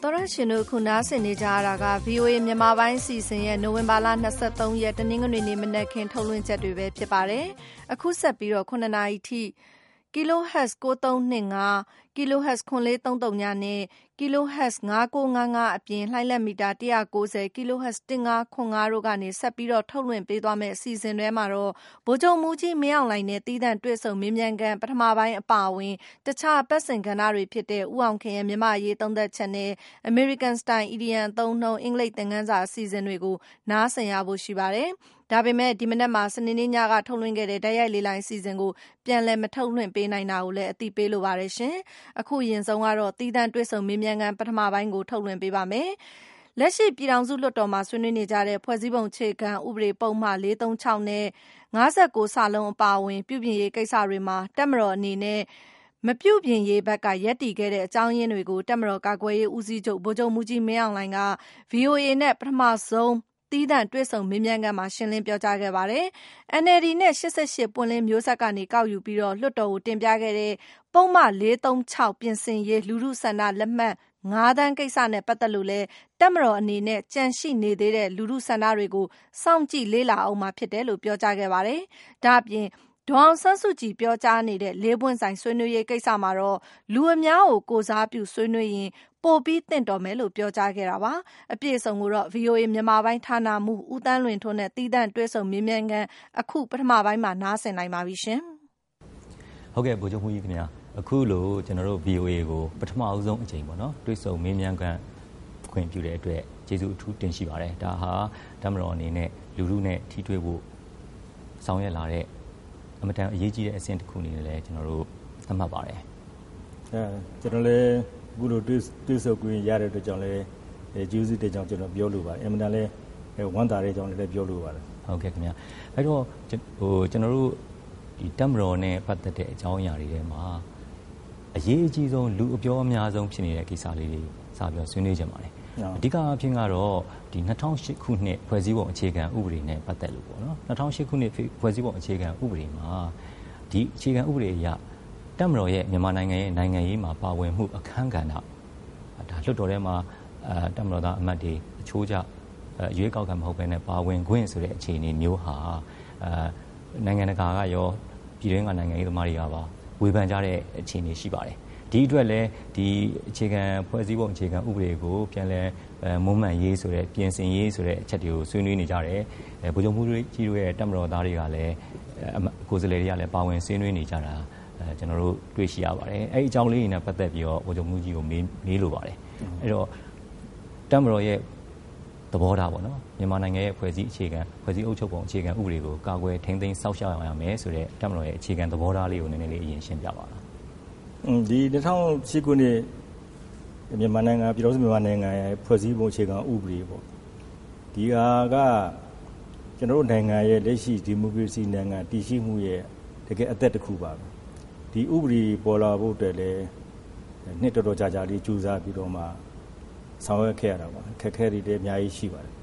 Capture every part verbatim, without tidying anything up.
တော်ရရှင်တို့ခုနားဆင်နေကြရတာက ဗွီအိုအေ မြန်မာပိုင်းအစီအစဉ်ရဲ့နိုဝင်ဘာလ၂၃ရက်တနင်္ဂနွေနေ့မနက်ခင်းထုတ်လွှင့်ချက်တွေပဲဖြစ်ပါတယ်။အခုဆက်ပြီးတော့ခုနှစ်နာရီထိကီလိုဟတ်ဇ်၉၃၂၅ ကီလိုဟတ်ဇ်၇၄၃၃ နဲ့ကီလိုဟတ်ဇ်၅၉၅၅အပြင်လှိုင်းလက်မီတာ၁၉၀ကီလိုဟတ်ဇ်၁၅၇၅တို့ကနေဆက်ပြီးတော့ထုတ်လွှင့်ပေးသွားမယ့်အစီအစဉ်တွေမှာတော့ဗိုလ်ချုပ်မှူးကြီးမင်းအောင်လှိုင်နဲ့တီးသန့်တွေ့ဆုံမေးမြန်းခန်းပထမပိုင်းအပါအဝင်တခြားပတ်စဉ်ကဏ္ဍတွေဖြစ်တဲ့ဦးအောင်ခင်ရဲ့မြန်မာအရေးသုံးသပ်ချက်နဲ့ American Style အီဒီယံအသုံးအနှုန်းအင်္ဂလိပ်သင်ခန်းစာအစီအစဉ်တွေကိုနားဆင်ရဖို့ရှိပါတယ်။ဒါပေမဲ့ဒီမနက်မှာစနေနေ့ညကထုတ်လွှင့်ခဲ့တဲ့တိုက်ရိုက်လေလိုင်းအစီအစဉ်ကိုပြန်လည်မထုတ်လွှင့်ပေးနိုင်တာကိုလည်းအသိပေးလိုပါတယ်ရှင်။အခုရင်ဆုံးကတော့တီးသန့်တွေ့ဆုံမေးမြန်းခန်းပထမပိုင်းကိုထုတ်လွှင့်ပေးပါမယ်။လက်ရှိပြည်ထောင်စုလွှတ်တော်မှာဆွေးနွေးနေကြတဲ့ဖွဲ့စည်းပုံအခြေခံဥပဒေပုံမှန်၄၃၆နဲ့၅၉စာလုံးအပါအဝင်ပြုပြင်ရေးကိစ္စတွေမှာတပ်မတော်အနေနဲ့မပြုပြင်ရေးဘက်ကရက်တည်ခဲ့တဲ့အကြောင်းရင်းတွေကိုတပ်မတော်ကာကွယ်ရေးဦးစီးချုပ်ဗိုလ်ချုပ်မှူးကြီးမင်းအောင်လှိုင်က ဗွီအိုအေနဲ့ပထမဆုံးတီးသန့်တွေ့ဆုံမေးမြန်းခန်းမှာရှင်းလင်းပြောကြားခဲ့ပါတယ်။ အန်အယ်လ်ဒီနဲ့၈၈ပွင့်လင်းမျိုးဆက်ကနေကောက်ယူပြီးတော့လွှတ်တော်ကိုတင်ပြခဲ့တဲ့ပုံမှန်၄၃၆ပြင်ဆင်ရေးလူထုဆန္ဒလက်မှတ်ငါးသန်းကိစ္စနဲ့ပတ်သက်လို့လဲတပ်မတော်အနေနဲ့ကြန့်ရှိနေသေးတဲ့လူထုဆန္ဒတွေကိုစောင့်ကြည့်လေ့လာအောင်မှာဖြစ်တယ်လို့ပြောကြားခဲ့ပါတယ်။ဒါ့အပြင်ဒေါ်အောင်ဆန်းစုကြည်ပြောကြားနေတဲ့လေးပွင့်ဆိုင်ဆွေးနွေးရေးကိစ္စမှာတော့လူအများကိုကိုစားပြုဆွေးနွေးရင်ပိုပြီးသင့်တော်မယ်လို့ပြောကြားခဲ့တာပါ။အပြည့်အစုံကိုတော့ ဗွီအိုအေ မြန်မာပိုင်းဌာနမှူးဦးသန်းလွင်ထွန်းနဲ့တီးသန့်တွေ့ဆုံမေးမြန်းခန်းအခုပထမပိုင်းမှာနားဆင်နိုင်ပါပြီရှင်။ဟုတ်ကဲ့ဗိုလ်ချုပ်မှူးကြီးခင်ဗျာအခုလိုကျွန်တော်တို့ ဗွီအိုအေ ကိုပထမအဆုံးအချိန်ပေါ့နော်တွေ့ဆုံမေးမြန်းခန်းခွင့်ပြုတဲ့အတွက်ကျေးဇူးအထူးတင်ရှိပါတယ်။ဒါဟာတပ်မတော်အနေနဲ့လူထုနဲ့ထိတွေ့ဖို့ဆောင်ရွက်လာတဲ့အမတန်အရေးကြီးတဲ့အဆင့်တစ်ခုအနေနဲ့လည်းကျွန်တော်တို့သတ်မှတ်ပါတယ်။အဲကျွန်တော်လည်းအခုလိုတွေ့တွေ့ဆုံခွင့်ရတဲ့အတွက်ကြောင့်လည်းကျေးဇူးတင်ကြောင်းကျွန်တော်ပြောလိုပါတယ်။အမတန်လည်းဝမ်းသာတဲ့ကြောင်းလည်းပြောလိုပါတယ်။ဟုတ်ကဲ့ခင်ဗျာ။အဲ့တော့ဟိုကျွန်တော်တို့ဒီတပ်မတော်နဲ့ပတ်သက်တဲ့အကြောင်းအရာတွေထဲမှာအရေးအကြီးဆုံးလူအပြောအများဆုံးဖြစ်နေတဲ့ကိစ္စလေးတွေစပြီးဆွေးနွေးကြပါတယ်။အဓိကအဖြစ်ကတော့ဒီ၂၀၀၈ခုနှစ်ဖွဲ့စည်းပုံအခြေခံဥပဒေနဲ့ပတ်သက်လို့ပေါ့နော်။၂၀၀၈ခုနှစ်ဖွဲ့စည်းပုံအခြေခံဥပဒေမှာဒီအခြေခံဥပဒေအရတပ်မတော်ရဲ့မြန်မာနိုင်ငံရဲ့နိုင်ငံရေးမှာပါဝင်မှုအခမ်းကဏ္ဍဒါလွှတ်တော်ထဲမှာအဲတပ်မတော်သားအမတ်တွေအချိုးကျရွေးကောက်ခံမဟုတ်ဘဲနဲ့ပါဝင်ခွင့်ဆိုတဲ့အခြေအနေမျိုးဟာအဲနိုင်ငံတကာကရောပြည်တွင်းကနိုင်ငံရေးသမားတွေကပါဝေဖန်ကြတဲ့အခြေအနေရှိပါတယ်ဒီအတွက်လည်းဒီအခြေခံဖွဲ့စည်းပုံအခြေခံဥပဒေကိုပြန်လဲမွမ်းမံရေးဆိုတဲ့ပြင်ဆင်ရေးဆိုတဲ့အချက်တွေကိုဆွေးနွေးနေကြတယ်ဗိုလ်ချုပ်မှူးကြီးတို့ရဲ့တပ်မတော်သားတွေကလည်းကိုယ်စားလှယ်တွေကလည်းပါဝင်ဆွေးနွေးနေကြတာကျွန်တော်တို့တွေ့ရှိရပါတယ်အဲ့ဒီအကြောင်းလေးတွေနဲ့ပတ်သက်ပြီးတော့ဗိုလ်ချုပ်မှူးကြီးကိုမေးမေးလိုပါတယ်အဲ့တော့တပ်မတော်ရဲ့သဘောထားပေါ့နော်မြန်မာနိုင်ငံရဲ့ဖွဲ့စည်းအခြေခံဖွဲ့စည်းအုပ်ချုပ်ပုံအခြေခံဥပဒေကိုကာကွယ်ထိန်းသိမ်းစောင့်ရှောက်ရမယ်ဆိုတဲ့တပ်မတော်ရဲ့အခြေခံသဘောထားလေးကိုနည်းနည်းလေးအရင်ရှင်းပြပါလားဒီ၂၀၀၈ခုနှစ်မြန်မာနိုင်ငံပြည်ထောင်စုမြန်မာနိုင်ငံရဲ့ဖွဲ့စည်းပုံအခြေခံဥပဒေပေါ့ဒီဟာကကျွန်တော်တို့နိုင်ငံရဲ့လက်ရှိဒီမိုကရေစီနိုင်ငံတည်ရှိမှုရဲ့တကယ်အသက်တစ်ခုပါပဲဒီဥပဒေပေါ်လာဖို့အတွက်လည်းနှစ်တော်တော်ကြာကြာလေးကြိုးစားပြီးတော့မှဆောင်ရွက်ခဲ့ရတာပါခက်ခဲတွေလည်းအများကြီးရှိပါတယ်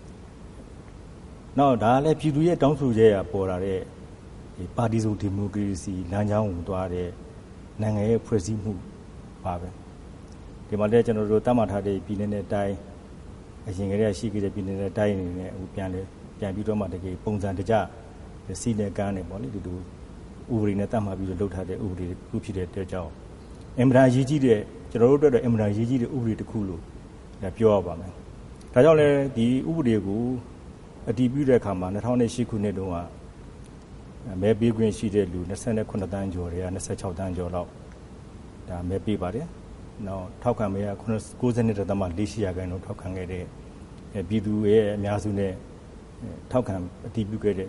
နောက်ဒါလည်းပြည်သူရဲ့တောင်းဆိုချက်ရပေါ်လာတဲ့ဒီပါတီစုံဒီမိုကရေစီလမ်းကြောင်းကိုသွားတဲ့နိုင်ငံရဲ့ဖွဲ့စည်းမှုပါပဲဒီမှာလည်းကျွန်တော်တို့တတ်မှတ်ထားတဲ့ပြည်내နဲ့တိုင်းအရင်ကတည်းကရှိခဲ့တဲ့ပြည်내နဲ့တိုင်းအနေနဲ့ဟိုပြန်လဲပြန်ပြီးတော့မှတကယ်ပုံစံတကျစီနယ်ကန်းနေပေါ့လေဒီလိုဥပဒေနဲ့တတ်မှတ်ပြီးတော့လုပ်ထားတဲ့ဥပဒေခုဖြစ်တဲ့အတွက်ကြောင့်အင်မတန်ရေးကြီးတဲ့ကျွန်တော်တို့အတွက်တော့အင်မတန်ရေးကြီးတဲ့ဥပဒေတစ်ခုလို့ပြောရပါမယ်ဒါကြောင့်လည်းဒီဥပဒေကိုအတည်ပြုတဲ့အခါမှာ၂၀၀၈ခုနှစ်တုန်းကမဲပေးခွင့်ရှိတဲ့လူ၂၉တန်းကျော်တွေက၂၆တန်းကျော်လောက်ဒါမဲပေးပါတယ်နောက်ထောက်ခံမဲက၉၂.၄၈ရာခိုင်နှုန်းထောက်ခံခဲ့တဲ့ပြည်သူရဲ့အများစုနဲ့ထောက်ခံအတည်ပြုခဲ့တဲ့ဥ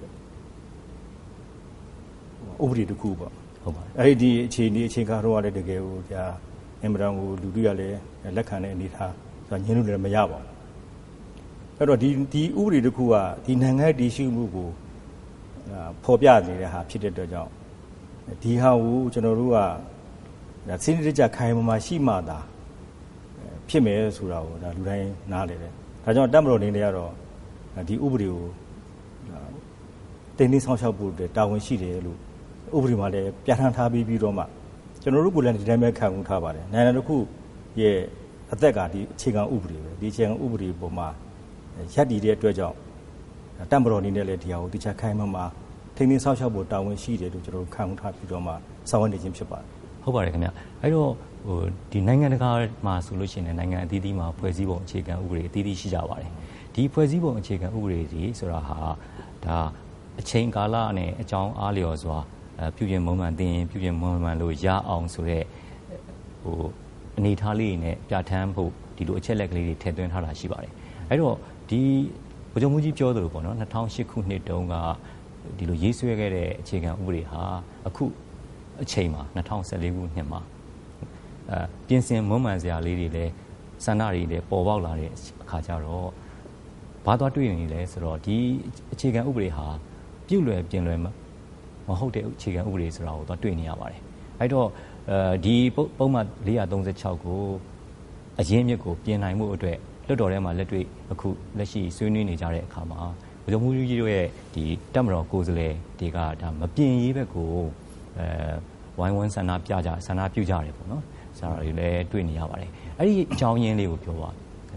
ပဒေတစ်ခုပေါ့ဟုတ်ပါတယ်အဲ့ဒီအခြေအနေအချိန်ခါတော့လည်းတကယ်ကိုဒါအင်မတန်ကိုလူတွေကလည်းလက်ခံတဲ့အနေထားဆိုညင်းလို့လည်းမရပါဘူးအဲ့တော့ဒီဒီဥပဒေတစ်ခုကဒီနိုင်ငံတည်ရှိမှုကိုဖော်ပြနေတဲ့ဟာဖြစ်တဲ့အတွက်ကြောင့်ဒီဟာကိုကျွန်တော်တို့ကဒါစနစ်တကျခိုင်မာရှိမှသာဖြစ်မယ်ဆိုတာကိုဒါလူတိုင်းနားလည်တယ်ဒါကြောင့်တပ်မတော်နေနေရတော့ဒီဥပဒေကိုတင်းတင်းဆောင်ရှောက်ဖို့တာဝန်ရှိတယ်လို့ဥပဒေမှာလည်းပြဋ္ဌာန်းထားပြီးပြီးတော့မှကျွန်တော်တို့ကိုလည်းဒီတိုင်းပဲခံယူထားပါတယ်နိုင်ငံတစ်ခုရဲ့အသက်ကဒီအခြေခံဥပဒေပဲဒီအခြေခံဥပဒေပေါ်မှာရပ်တည်တဲ့အတွက်ကြောင့်တပ်မတော်အနေနဲ့လည်းဒီဟာကိုတခြားခိုင်မာမှာထိန်းသိမ်းဆောက်ရှောက်ဖို့တာဝန်ရှိတယ်လို့ကျွန်တော်တို့ခံယူထားပြီးတော့မှဆောင်ရွက်နေခြင်းဖြစ်ပါတယ်ဟုတ်ပါတယ်ခင်ဗျအဲ့တော့ဟိုဒီနိုင်ငံတကာမှာဆိုလို့ရှိရင်နိုင်ငံအသီးသီးမှာဖွဲ့စည်းပုံအခြေခံဥပဒေအသီးသီးရှိကြပါတယ်ဒီဖွဲ့စည်းပုံအခြေခံဥပဒေကြီးဆိုတာဟာဒါအချိန်ကာလနဲ့အကြောင်းအားလျော်စွာပြုပြင်မွမ်းမံတင်ပြုပြင်မွမ်းမံလို့ရအောင်ဆိုတဲ့ဟိုအနေထားလေးနဲ့ပြဋ္ဌာန်းဖို့ဒီလိုအချက်လက်ကလေးတွေထည့်သွင်းထားတာရှိပါတယ်အဲ့တော့ဒီဗိုလ်ချုပ်မှုကြီးပြောသလိုပေါ့နော်၂၀၀၈ခုနှစ်တုန်းကဒီလိုရေးဆွဲခဲ့တဲ့အခြေခံဥပဒေဟာအခုအချိန်မှာ၂၀၁၄ခုနှစ်မှာအဲပြင်ဆင်မွမ်းမံစရာလေးတွေလည်းစန္ဒတွေလည်းပေါ်ပေါက်လာတဲ့အခါကျတော့ဘာသွားတွေ့နေလဲဆိုတော့ဒီအခြေခံဥပဒေဟာပြုလွယ်ပြင်လွယ်မဟုတ်တဲ့အခြေခံဥပဒေဆိုတာကိုသွားတွေ့နေရပါတယ်အဲ့တော့အဲဒီပုံမှန်၄၃၆ကိုအရင်းမြစ်ကိုပြင်နိုင်မှုအတွက်လွှတ်တော်ထဲမှာလက်တွေ့အခုလက်ရှိဆွေးနွေးနေကြတဲ့အခါမှာဗိုလ်ချုပ်မှုကြီးတို့ရဲ့ဒီတပ်မတော်ကိုယ်စားလှယ်တွေကဒါမပြင်ရေးဘက်ကိုအဲဝိုင်းဝန်းဆန္ဒပြကြဆန္ဒပြုကြတယ်ပေါ့နော်ဆရာတွေလည်းတွေ့နေရပါတယ်အဲ့ဒီအကြောင်းရင်းလေးကိုပြောပါ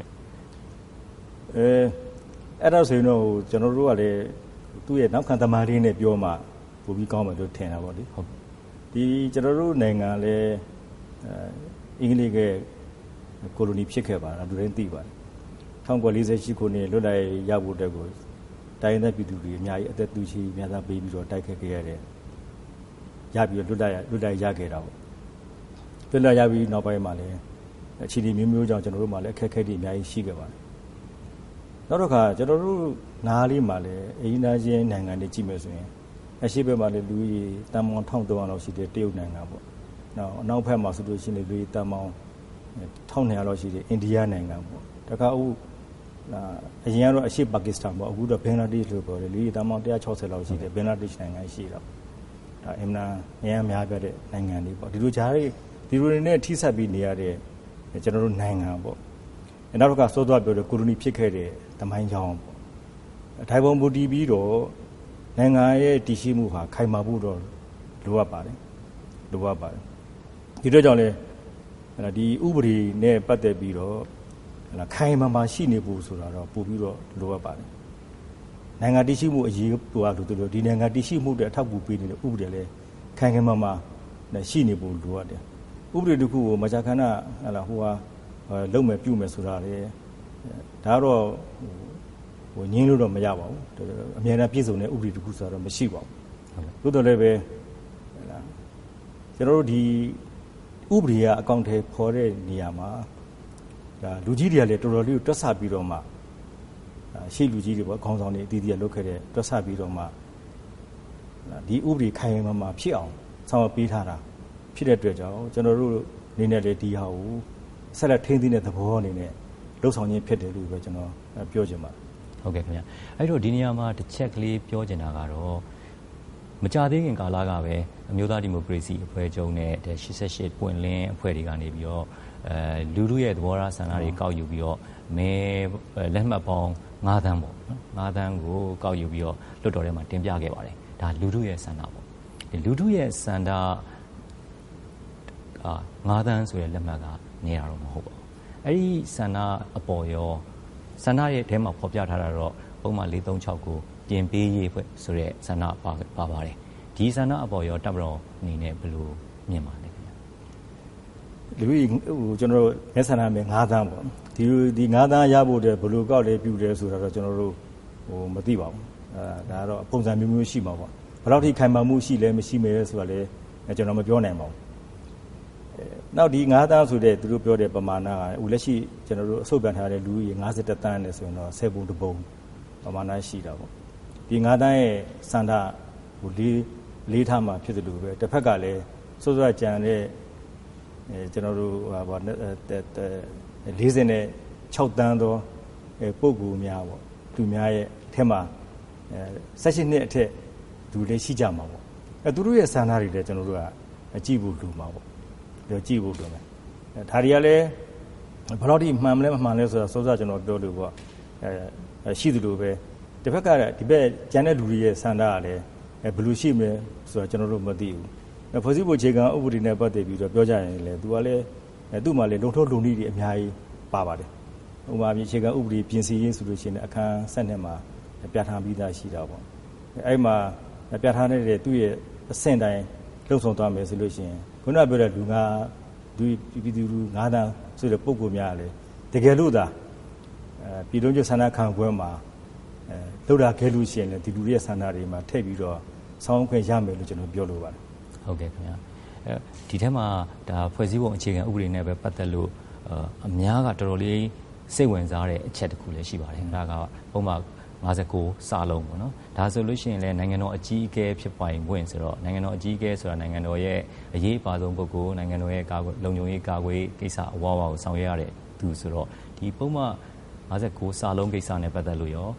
အဲအဲ့ဒါဆိုရင်တော့ကျွန်တော်တို့ကလည်းသူ့ရဲ့နောက်ခံသမားလေးနဲ့ပြောမှပိုပြီးကောင်းမယ်လို့ထင်တာပေါ့လေဟုတ်ဒီကျွန်တော်တို့နိုင်ငံလည်းအင်္ဂလိပ်ကကိုလိုနီဖြစ်ခဲ့ပါတာလူတိုင်းသိပါတယ်၁၉၄၈ခုနှစ်လွတ်လပ်ရဖို့တက်ကိုတိုင်းတဲ့ပြည်သူတွေအများကြီးအသက်သွေးချီများသာပေးပြီးတော့တိုက်ခတ်ခဲ့ရတယ်ရပြီးတော့လွတ်လပ်လွတ်လပ်ရခဲ့တာပေါ့လွတ်လပ်ရပြီးနောက်ပိုင်းမှာလည်းအခြေအနေမျိုးမျိုးကြောင့်ကျွန်တော်တို့မှလည်းအခက်အခဲတွေအများကြီးရှိခဲ့ပါတယ်နောက်တစ်ခါကျွန်တော်တို့နားလေးမှာလည်းအရင်သားချင်းနိုင်ငံတွေကြည့်မယ်ဆိုရင်အရှိဘက်မှာလည်းလူကြီးတန်ပေါင်း၁၃၀၀လောက်ရှိတဲ့တရုတ်နိုင်ငံပေါ့နောက်အနောက်ဘက်မှာဆိုလို့ရှိရင်လူကြီးတန်ပေါင်း၁၂၀၀လောက်ရှိတဲ့အိန္ဒိယနိုင်ငံပေါ့တခါအခုအရင်ကတော့အရှိပါကစ္စတန်ပေါ့အခုတော့ဘင်္ဂလားဒေ့ရှ်လို့ပြောတယ်လူကြီးတန်ပေါင်း၁၆၀လောက်ရှိတယ်ဘင်္ဂလားဒေ့ရှ်နိုင်ငံရှိတော့ဒါအင်မနာအများများပြတဲ့နိုင်ငံတွေပေါ့ဒီလိုကြားတွေဒီလိုတွေနဲ့ထိစပ်ပြီးနေရတဲ့ကျွန်တော်တို့နိုင်ငံပေါ့နောက်တစ်ခါစောသွားပြောတဲ့ကိုလိုနီဖြစ်ခဲ့တဲ့သမိုင်းကြောင်းပေါ့ထိုင်ပုံမူတည်ပြီးတော့နိုင်ငံရဲ့တည်ရှိမှုဟာခိုင်မာဖို့တော့လိုအပ်ပါတယ်လိုအပ်ပါတယ်ဒီတော့ကြောင့်လေဒီဥပဒေနဲ့ပတ်သက်ပြီးတော့ခိုင်မာမာရှိနေဖို့ဆိုတာတော့ပို့ပြီးတော့လိုအပ်ပါတယ်နိုင်ငံတည်ရှိမှုအရေးပေါ်လို့တို့လို့ဒီနိုင်ငံတည်ရှိမှုတွေအထောက်အကူပေးနေတဲ့ဥပဒေလည်းခိုင်ခိုင်မာမာရှိနေဖို့လိုအပ်တယ်ဥပဒေတစ်ခုကိုမကြာခဏဟလာဟိုဟာလုံမဲ့ပြုမယ်ဆိုတာလေဒါတော့ဟိုညင်းလို့တော့မရပါဘူးအများနဲ့ပြည့်စုံတဲ့ဥပဒေတစ်ခုဆိုတော့မရှိပါဘူးသို့တော်လည်းပဲကျွန်တော်တို့ဒီဥပဒေကအကောင့်ထဲပေါ်တဲ့နေရာမှာဒါလူကြီးတွေကလည်းတော်တော်လေးကိုတွက်ဆပြီးတော့မှရှေ့လူကြီးတွေပေါ့ခေါင်းဆောင်တွေအသီးသီးလုပ်ခဲ့တဲ့တွက်ဆပြီးတော့မှဒီဥပဒေခိုင်မာမှာဖြစ်အောင်ဆောင်ရွက်ပေးထားတာဖြစ်တဲ့အတွက်ကြောင့်ကျွန်တော်တို့အနေနဲ့လည်းဒီဟာကိုဆက်လက်ထိန်းသိမ်းတဲ့သဘောအနေနဲ့လှုပ်ဆောင်ခြင်းဖြစ်တယ်လို့ပဲကျွန်တော်ပြောချင်ပါတယ်ဟုတ်ကဲ့ခင်ဗျအဲ့တော့ဒီနေရာမှာတစ်ချက်ကလေးပြောချင်တာကတော့မကြသေးခင်ကာလကပဲအမျိုးသားဒီမိုကရေစီအဖွဲ့ချုပ်နဲ့၈၈ပွင့်လင်းအဖွဲ့တွေကနေပြီးတော့အဲလူလူရဲ့သဘောထားဆန္ဒတွေကောက်ယူပြီးတော့မဲလက်မှတ်ပေါင်း၅သန်းပေါ့နော်၅သန်းကိုကောက်ယူပြီးတော့လွှတ်တော်ထဲမှာတင်ပြခဲ့ပါတယ်ဒါလူလူရဲ့ဆန္ဒပေါ့ဒီလူလူရဲ့ဆန္ဒအာ၅သန်းဆိုတဲ့လက်မှတ်ကနေရတော့မဟုတ်ပါဘူးအဲ့ဒီဆန္ဒအပေါ်ရောဆန္ဒရဲ့ထဲမှာဖော်ပြထားတာတော့ပုံမှန်၄၃၆ကိုပြင်ပေးရေးဖွဲ့ဆိုတဲ့ဆန္ဒပါပါပါတယ်ဒီဆန္ဒအပေါ်ရောတပ်မတော်အနေနဲ့ဘယ်လိုမြင်ပါလဲခင်ဗျလူကြီးဟိုကျွန်တော်တို့မဲဆန္ဒမဲ၅သန်းပေါ့ဒီဒီ၅သန်းရဖို့တည်းဘယ်လိုကောက်လဲပြုတယ်ဆိုတာတော့ကျွန်တော်တို့ဟိုမသိပါဘူးအဲဒါကတော့ပုံစံမျိုးမျိုးရှိမှာပေါ့ဘယ်တော့ထိခိုင်မာမှုရှိလဲမရှိမဲဆိုတာလည်းကျွန်တော်မပြောနိုင်ပါဘူးနောက်ဒီ၅သန်းဆိုတဲ့သူတို့ပြောတဲ့ပမာဏကဟိုလက်ရှိကျွန်တော်တို့အဆုတ်ပြန်ထားတဲ့လူကြီး၅၁တန်းနဲ့ဆိုရင်တော့ဆယ်ပုံတစ်ပုံပမာဏရှိတာပေါ့ဒီ၅သန်းရဲ့စန္ဒဟိုလေးလေးထားမှဖြစ်တယ်လို့ပဲတစ်ဖက်ကလည်းစိုးစိုးကြံတဲ့အဲကျွန်တော်တို့ဟာဗော၄၆တန်းသောပုံကူများပေါ့သူများရဲ့အထက်မှာအဲ၁၈နှစ်အထက်သူလည်းရှိကြမှာပေါ့အဲသူတို့ရဲ့စန္ဒတွေလည်းကျွန်တော်တို့ကအကြည့်ဖို့လိုမှာပေါ့ပြောကြည့်ဖို့လိုမယ်ဒါတွေကလည်းဘယ်တော့ဒီမှန်မလဲမမှန်လဲဆိုတာစိုးစားကျွန်တော်ပြောလို့ပေါ့အဲရှိသလိုပဲတစ်ဖက်ကဒီဘက်ကျန်တဲ့လူတွေရဲ့စန္ဒကလည်းဘယ်လိုရှိမလဲဆိုတာကျွန်တော်တို့မသိဘူးဖွဲ့စည်းပုံအခြေခံဥပဒေနဲ့ပတ်သက်ပြီးတော့ပြောကြရင်လည်းသူကလည်းသူ့မှာလေလုံထုံးလုံနည်းတွေအများကြီးပါပါတယ်ဥပမာပြအခြေခံဥပဒေပြင်ဆင်ရေးဆိုလို့ရှိရင်အခန်းဆက်နှစ်မှာပြဋ္ဌာန်းပြီးသားရှိတာပေါ့အဲ့မှာပြဋ္ဌာန်းတဲ့သူ့ရဲ့အဆင့်တိုင်းလှုပ်ဆောင်သွားမယ်ဆိုလို့ရှိရင်ခုနပြောတဲ့လူငါလူပြည်သူလူငါးတန်းဆိုတဲ့ပုံကိုများလေတကယ်လို့သာအဲပြည်လုံးကျွဆန္ဒခံပွဲမှာအဲလှုပ်တာခဲလို့ရှိရင်လည်းဒီလူရဲ့ဆန္ဒတွေမှာထည့်ပြီးတော့ဆောင်းခွင့်ရမယ်လို့ကျွန်တော်ပြောလိုပါတယ်ဟုတ်ကဲ့ခင်ဗျာအဲဒီထဲမှာဒါဖွဲ့စည်းပုံအခြေခံဥပဒေနဲ့ပဲပတ်သက်လို့အများကတော်တော်လေးစိတ်ဝင်စားတဲ့အချက်တစ်ခုလည်းရှိပါတယ်ဒါကပုံမှန်၅၉စာလုံးပေါ့နော်ဒါဆိုလို့ရှိရင်လည်းနိုင်ငံတော်အကြီးအကဲဖြစ်ပိုင်ခွင့်ဆိုတော့နိုင်ငံတော်အကြီးအကဲဆိုတာနိုင်ငံတော်ရဲ့အရေးအပါဆုံးပုဂ္ဂိုလ်နိုင်ငံတော်ရဲ့ကာကွယ်လုံခြုံရေးကာကွယ်ကိစ္စအဝါဝါကိုဆောင်ရွက်ရတဲ့သူဆိုတော့ဒီပုံမှန်၅၉စာလုံးကိစ္စနဲ့ပတ်သက်လို့ရော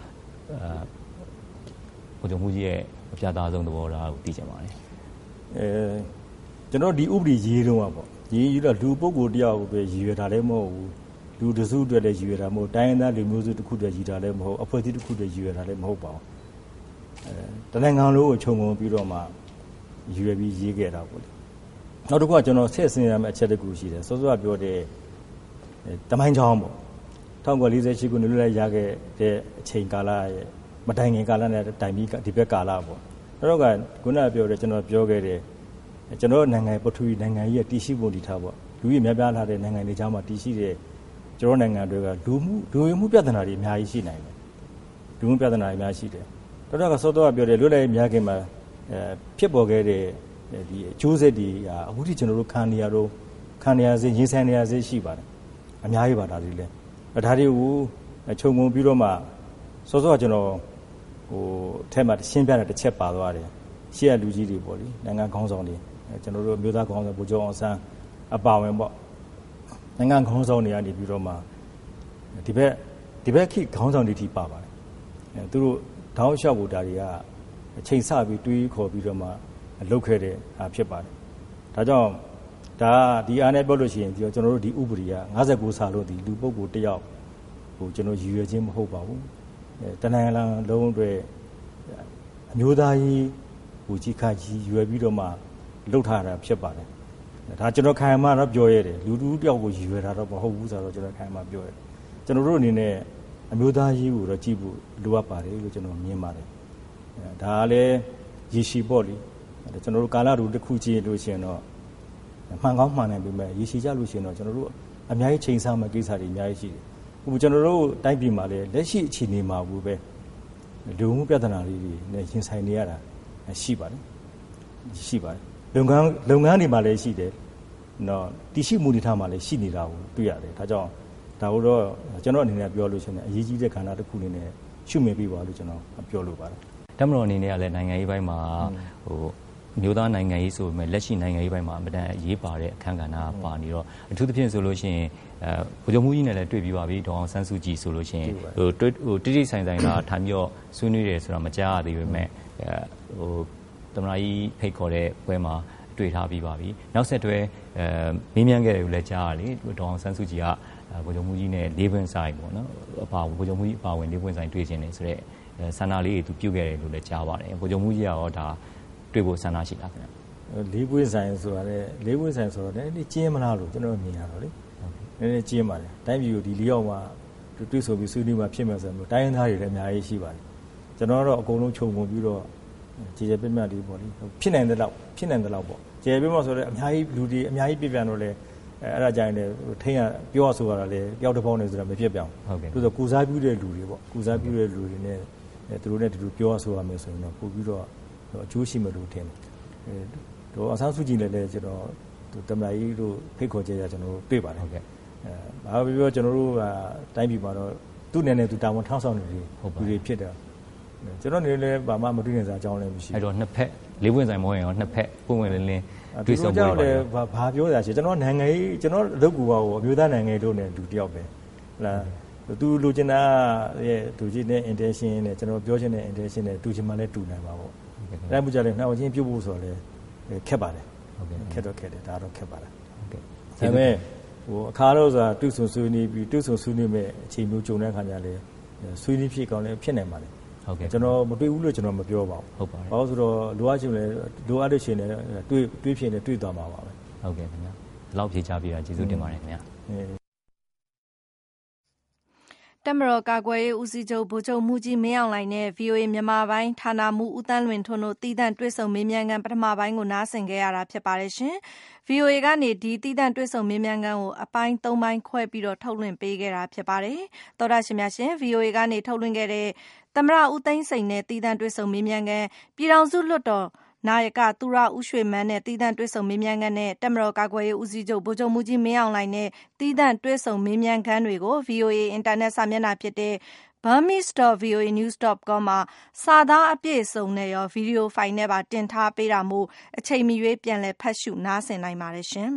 အဲဘုရားမှုကြီးရဲ့အပြတ်သားဆုံးသဘောထားကိုသိချင်ပါတယ်အဲကျွန်တော်ဒီဥပဒေရေးတော့ပေါ့ရေးယူတော့လူပုဂ္ဂိုလ်တယောက်ပဲရည်ရွယ်တာလည်းမဟုတ်ဘူးလူတစုအတွက်လည်းရည်ရွယ်တာမဟုတ်တိုင်းရင်းသားလူမျိုးစုတစ်ခုတည်းရည်တာလည်းမဟုတ်အဖွဲ့အစည်းတစ်ခုတည်းရည်ရွယ်တာလည်းမဟုတ်ပါဘူးအဲတနိုင်ငံလုံးကိုခြုံငုံပြီးတော့မှရည်ရွယ်ပြီးရေးခဲ့တာပေါ့လေနောက်တစ်ခုကကျွန်တော်ဆက်စင်ရမယ့်အချက်တစ်ခုရှိတယ်စောစောကပြောတဲ့တမိုင်းချောင်းပေါ့၁၉၄၈ခုနှစ်လွတ်လပ်ရခဲ့တဲ့အချိန်ကာလရဲ့မတိုင်ခင်ကာလနဲ့တိုင်ပြီးဒီဘက်ကာလပေါ့နောက်တော့ကခုနကပြောတဲ့ကျွန်တော်ပြောခဲ့တဲ့ကျွန်တော်နိုင်ငံပထဝီနိုင်ငံကြီးရဲ့တည်ရှိပုံတည်ထားပေါ့လူကြီးများပြားလာတဲ့နိုင်ငံတွေကြားမှာတည်ရှိတဲ့ကျွန်တော်နိုင်ငံတွေကလူမှုလူဝင်မှုပြဿနာတွေအများကြီးရှိနိုင်တယ်လူမှုပြဿနာတွေအများကြီးရှိတယ်တော်တော်ကစောတော့ပြောတယ်လွတ်လပ်ရေးများခင်မှာအဲဖြစ်ပေါ်ခဲ့တဲ့ဒီအကျိုးဆက်တွေအခုထိကျွန်တော်တို့ခံနေရတော့ခံနေရစေရင်ဆိုင်နေရစေရှိပါတယ်အများကြီးပါဒါတွေလဲဒါတွေကိုခြုံငုံပြီးတော့မှစောစောကကျွန်တော်ဟိုထဲမှာရှင်းပြတဲ့တစ်ချက်ပါသွားတယ်ရှေ့ကလူကြီးတွေပေါ့လေနိုင်ငံခေါင်းဆောင်တွေကျွန်တော်တို့မျိုးသားခေါင်းဆောင်ဗိုလ်ချုပ်အောင်ဆန်းအပါဝင်ပေါ့နိုင်ငံခေါင်းဆောင်တွေကနေပြီးတော့မှဒီဘက်ဒီဘက်ခိခေါင်းဆောင်တွေထိပါပါတယ်အဲသူတို့တောင်းလျှောက်ဖို့ဒါတွေကအချိန်ဆပြီးတွေးခေါ်ပြီးတော့မှလုပ်ခဲ့တဲ့အားဖြစ်ပါတယ်ဒါကြောင့်ဒါဒီအားနဲ့ပြောလို့ရှိရင်ကျွန်တော်တို့ဒီဥပဒေက၅၉စာလို့ဒီလူပုဂ္ဂိုလ်တယောက်ဟိုကျွန်တော်ရည်ရွယ်ခြင်းမဟုတ်ပါဘူးအဲတနိုင်ငံလုံးအတွက်အမျိုးသားကြီးဟိုကြီးခါကြီးရွယ်ပြီးတော့မှလှုပ်ထားတာဖြစ်ပါတယ်ဒါကျွန်တော်ခံရမှာတော့ပြောရတယ်လူတူတယောက်ကိုရည်ရွယ်တာတော့မဟုတ်ဘူးဆိုတော့ကျွန်တော်ခံရမှာပြောရတယ်ကျွန်တော်တို့အနေနဲ့အမျိုးသားကြီးကိုတော့ကြည့်ဖို့လိုအပ်ပါတယ်လို့ကျွန်တော်မြင်ပါတယ်ဒါကလည်းရည်ရှိပေါ့လေကျွန်တော်တို့ကာလတူတစ်ခုကြည့်လို့ရှိရင်တော့မှန်ကောင်းမှန်နိုင်ပြီမဲ့ရည်ရှိကြလို့ရှိရင်တော့ကျွန်တော်တို့အများကြီးချိန်ဆမဲ့ကိစ္စတွေအများကြီးရှိတယ်ဟိုကျွန်တော်တို့တိုင်းပြည်မှာလည်းလက်ရှိအခြေအနေမှာဘူးပဲလူမှုပြဿနာတွေနဲ့ရင်ဆိုင်နေရတာရှိပါတယ်ရှိပါတယ်လုပ်ငန်းလုပ်ငန်းတွေမှာလည်းရှိတယ်နော်တည်ရှိမှုတွေထားမှာလည်းရှိနေတာကိုတွေ့ရတယ်ဒါကြောင့်ဒါတော့ကျွန်တော်အနေနဲ့ပြောလို့ရှိရင်အရေးကြီးတဲ့ခန္ဓာတစ်ခုအနေနဲ့ရှုမြင်ပြီးပါလို့ကျွန်တော်ပြောလိုပါတယ်တမတော်အနေနဲ့ကလည်းနိုင်ငံရေးပိုင်းမှာဟိုမျိုးသားနိုင်ငံရေးဆိုပေမဲ့လက်ရှိနိုင်ငံရေးပိုင်းမှာအမှန်တန်ရေးပါတဲ့အခန်းကဏ္ဍပါနေတော့အထူးသဖြင့်ဆိုလို့ရှိရင်အဲဗိုလ်ချုပ်မှုကြီးနဲ့လည်းတွေ့ပြီးပါပြီဒေါအောင်ဆန်းစုကြည်ဆိုလို့ရှိရင်ဟိုဟိုတိတိဆိုင်ဆိုင်လာထိုင်ပြီးတော့ဆွေးနွေးတယ်ဆိုတာမကြားရသေးပေမဲ့ဟိုသမ္မတကြီးဖိတ်ခေါ်တဲ့ပွဲမှာတွေ့ထားပြီးပါပြီနောက်ဆက်တွဲအဲမေးမြန်းခဲ့တယ်လို့လည်းကြားရလေဒေါအောင်ဆန်းစုကြည်ကဗိုလ်ချုပ်မှုကြီးနဲ့လေးပွင့်ဆိုင်ပေါ့နော်အပါဗိုလ်ချုပ်မှုကြီးအပါဝင်လေးပွင့်ဆိုင်တွေ့ခြင်းနေဆိုတော့ဆန္ဒလေးတွေသူပြုတ်ခဲ့တယ်လို့လည်းကြားပါတယ်ဗိုလ်ချုပ်မှုကြီးကရောဒါတွေ့ဖို့ဆန္ဒရှိလားခင်ဗျလေးပွင့်ဆိုင်ဆိုတာလည်းလေးပွင့်ဆိုင်ဆိုတော့လည်းကျင်းမလားလို့ကျွန်တော်မြင်ရတော့လေနည်းနည်းကျင်းပါတယ်တိုင်းပြည်ကိုဒီလေးယောက်မှတွေ့ဆိုပြီးဆွေးနွေးမှဖြစ်မယ်ဆိုတော့တိုင်းရင်းသားတွေလည်းအများကြီးရှိပါတယ်ကျွန်တော်ကတော့အကုန်လုံးခြုံငုံပြီးတော့ကြေကြေပြတ်ပြတ်လေးပေါ့လေဖြစ်နိုင်တဲ့လောက်ဖြစ်နိုင်တဲ့လောက်ပေါ့ကြေပြတ်ပြတ်ဆိုတော့အများကြီးလူတွေအများကြီးပြပြန်တော့လေအဲအဲ့ဒါကြရင်လည်းထိန်းရပြောဆိုရတာလေတယောက်တစ်ပေါင်းနေဆိုတာမဖြစ်ပြောင်းဟုတ်ကဲ့သူဆိုကူစားပြုတဲ့လူတွေပေါ့ကူစားပြုတဲ့လူတွေနဲ့သူတို့နဲ့တူတူပြောဆိုရမယ်ဆိုရင်တော့ပို့ပြီးတော့အကျိုးရှိမယ်လို့ထင်တယ်အဲတော့အဆန်းစုကြည်လည်းလည်းကျွန်တော်တမန်ကြီးတို့ဖိတ်ခေါ်ကြရကျွန်တော်တွေ့ပါတယ်ဟုတ်ကဲ့အဲဘာပဲပြောကျွန်တော်တို့ကတိုင်းပြည်မှာတော့သူ့နယ်နဲ့သူတာဝန်ထမ်းဆောင်နေတယ်လူတွေဖြစ်တယ်ကျွန်တော်နေလည်းဘာမှမတွေ့နိုင်စားအကြောင်းလည်းမရှိဘူးအဲ့တော့နှစ်ဖက်လေးပွင့်ဆိုင်မဟုတ်ရင်ရောနှစ်ဖက်ပွင့်ဝင်လင်းလင်းတွေ့ဆုံကြတယ်ဘာပြောရချင်ကျွန်တော်နိုင်ငံရေးကျွန်တော်လုပ်ကူပါကိုအမျိုးသားနိုင်ငံရေးတို့နဲ့လူတယောက်ပဲဟလားသူလူကျင်တာရဲ့သူကြီးနဲ့ intention နဲ့ကျွန်တော်ပြောချင်တဲ့ intention နဲ့တူချင်မှလည်းတူနိုင်ပါပေါ့အဲဒါမှကြလည်းနှောက်ချင်းပြုတ်ဖို့ဆိုတော့လည်းခက်ပါတယ်ဟုတ်ကဲ့ခက်တော့ခက်တယ်ဒါတော့ခက်ပါတယ်ဟုတ်ကဲ့ဒါပေမဲ့ဟိုအခါတော့ဆိုတာတူဆုံဆွေးနွေးပြီးတူဆုံဆွေးနွေးမဲ့အချိန်မျိုးကြုံတဲ့အခါကျလည်းဆွေးနွေးဖြစ်ကောင်းလည်းဖြစ်နိုင်ပါတယ်ဟုတ်ကဲ့ကျွန်တော်မတွေ့ဘူးလို့ကျွန်တော်မပြောပါဘူးဟုတ်ပါတယ်ဘာလို့ဆိုတော့လိုအပ်ချင်လဲလိုအပ်တဲ့ရှင်လည်းတွေ့တွေ့ဖြစ်နေတွေ့သွားမှာပါပဲဟုတ်ကဲ့ခင်ဗျာဒီလောက်ဖြေချပေးတာကျေးဇူးတင်ပါတယ်ခင်ဗျာတပ်မတော်ကာကွယ်ရေးဦးစီးချုပ်ဗိုလ်ချုပ်မှူးကြီးမင်းအောင်လှိုင်နဲ့ ဗွီအိုအေမြန်မာပိုင်းဌာနမှူးဦးသန်းလွင်ထွန်းတို့သီးသန့်တွေ့ဆုံမေးမြန်းခန်းပထမပိုင်းကိုနားဆင်ခဲ့ရတာဖြစ်ပါတယ်ရှင်။ ဗွီအိုအေကနေဒီသီးသန့်တွေ့ဆုံမေးမြန်းခန်းကိုအပိုင်းသုံးပိုင်းခွဲပြီးတော့ထုတ်လွှင့်ပေးခဲ့တာဖြစ်ပါတယ်။သောတာရှင်များရှင် ဗွီအိုအေကနေထုတ်လွှင့်ခဲ့တဲ့သမ္မတဦးသိန်းစိန်နဲ့သီးသန့်တွေ့ဆုံမေးမြန်းခန်းပြည်ထောင်စုလွှတ်တော်နာယကသူရဦးရွှေမန်းနဲ့သီးသန့်တွေ့ဆုံမေးမြန်းခန်းနဲ့တပ်မတော်ကာကွယ်ရေးဦးစီးချုပ်ဗိုလ်ချုပ်မှူးကြီးမင်းအောင်လှိုင်နဲ့သီးသန့်တွေ့ဆုံမေးမြန်းခန်းတွေကို ဗွီအိုအေအင်တာနက်စာမျက်နှာဖြစ်တဲ့ burmese dot v o a news dot com မှာစာသားအပြည့်စုံနဲ့ရောဗီဒီယိုဖိုင်နဲ့ပါတင်ထားပေးတာမို့အချိန်မီ၍ပြန်လည်ဖတ်ရှုနားဆင်နိုင်ပါတယ်ရှင်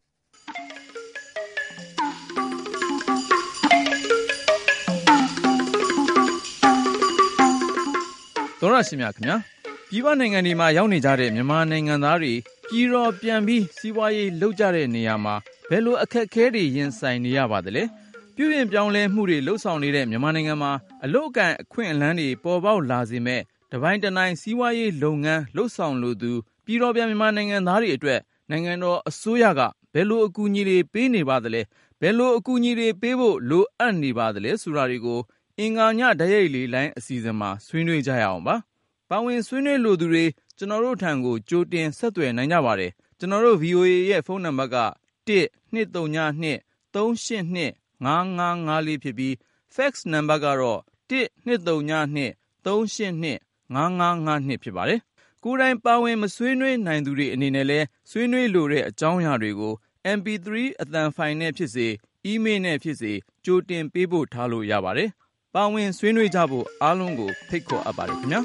။သောရရှိမြခင်ဗျာပြည်ပနိုင်ငံတွေမှာရောက်နေကြတဲ့မြန်မာနိုင်ငံသားတွေပြည်တော်ပြန်ပြီးစီးပွားရေးလုပ်ကြတဲ့နေရာမှာဘယ်လိုအခက်အခဲတွေရင်ဆိုင်နေရပါသလဲပြုပြင်ပြောင်းလဲမှုတွေလှုပ်ဆောင်နေတဲ့မြန်မာနိုင်ငံမှာအလို့အကန့်အခွင့်အလမ်းတွေပေါ်ပေါက်လာစေမဲ့တပိုင်းတနိုင်စီးပွားရေးလုပ်ငန်းလှုပ်ဆောင်လို့သူပြည်တော်ပြန်မြန်မာနိုင်ငံသားတွေအတွက်နိုင်ငံတော်အစိုးရကဘယ်လိုအကူအညီတွေပေးနေပါသလဲဘယ်လိုအကူအညီတွေပေးဖို့လိုအပ်နေပါသလဲဆိုတာတွေကိုအင်္ဂါညဓာတ်ရိုက်လေးလိုင်းအစီအစဉ်မှာဆွေးနွေးကြရအောင်ပါပါဝင်ဆွေးနွေးလိုသူတွေကျွန်တော်တို့ထံကိုကြိုတင်ဆက်သွယ်နိုင်ကြပါတယ်ကျွန်တော်တို့ ဗွီအိုအေ ရဲ့ဖုန်းနံပါတ်က one two two two three eight two five five five fourဖြစ်ပြီး fax နံပါတ်ကတော့ one two two two three eight two five five five twoဖြစ်ပါတယ်ကိုယ်တိုင်ပါဝင်မဆွေးနွေးနိုင်သူတွေအနေနဲ့လဲဆွေးနွေးလိုတဲ့အကြောင်းအရာတွေကို M P three အသံဖိုင်နဲ့ဖြစ်စေ email နဲ့ဖြစ်စေကြိုတင်ပေးဖို့ထားလို့ရပါတယ်ပါဝင်ဆွေးနွေးကြဖို့အားလုံးကိုဖိတ်ခေါ်အပ်ပါတယ်ခင်ဗျာ